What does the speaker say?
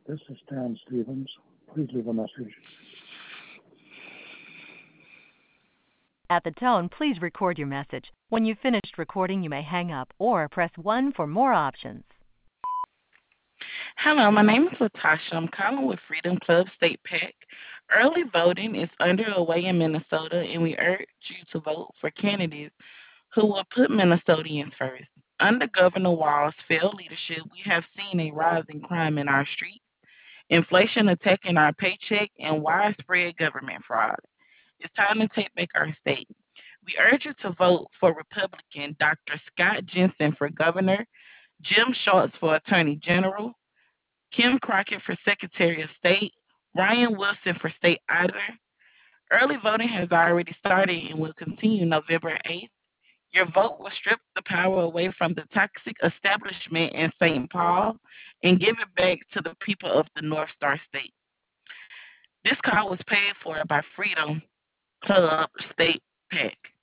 This is Stan Stevens. Please leave a message. At the tone, please record your message. When you've finished recording, you may hang up or press 1 for more options. Hello, my name is Latasha. I'm calling with Freedom Club State PAC. Early voting is underway in Minnesota, and we urge you to vote for candidates who will put Minnesotans first. Under Governor Walz's failed leadership, we have seen a rise in crime in our streets, inflation attacking our paycheck, and widespread government fraud. It's time to take back our state. We urge you to vote for Republican Dr. Scott Jensen for governor, Jim Schultz for attorney general, Kim Crockett for Secretary of State, Ryan Wilson for State Auditor. Early voting has already started and will continue November 8th. Your vote will strip the power away from the toxic establishment in St. Paul and give it back to the people of the North Star State. This call was paid for by Freedom Club State PAC.